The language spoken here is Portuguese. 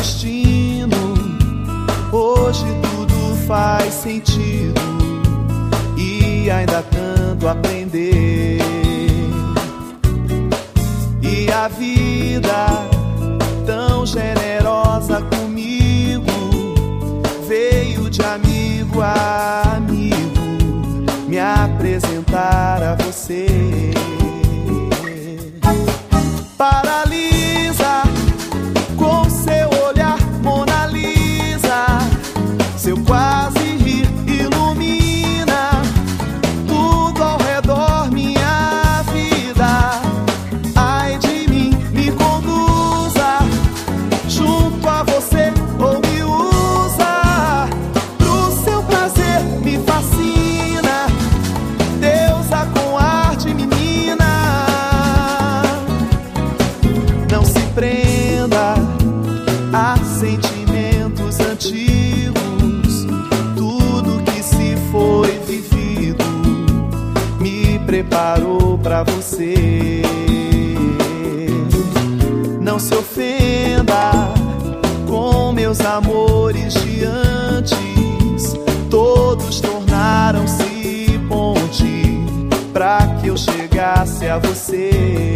destino. Hoje tudo faz sentido e ainda tanto aprender. E a vida tão generosa comigo veio de amigo a amigo me apresentar a você. Paralisa com seu olhar, Mona Lisa, seu quase rir ilumina tudo ao redor, minha vida. Ai de mim, me conduza junto a você ou me usa pro seu prazer, me fascina, deusa com ar de menina. Não se prenda a sentimentos antigos, tudo que se foi vivido me preparou pra você. Não se ofenda com meus amores de antes, todos tornaram-se ponte pra que eu chegasse a você.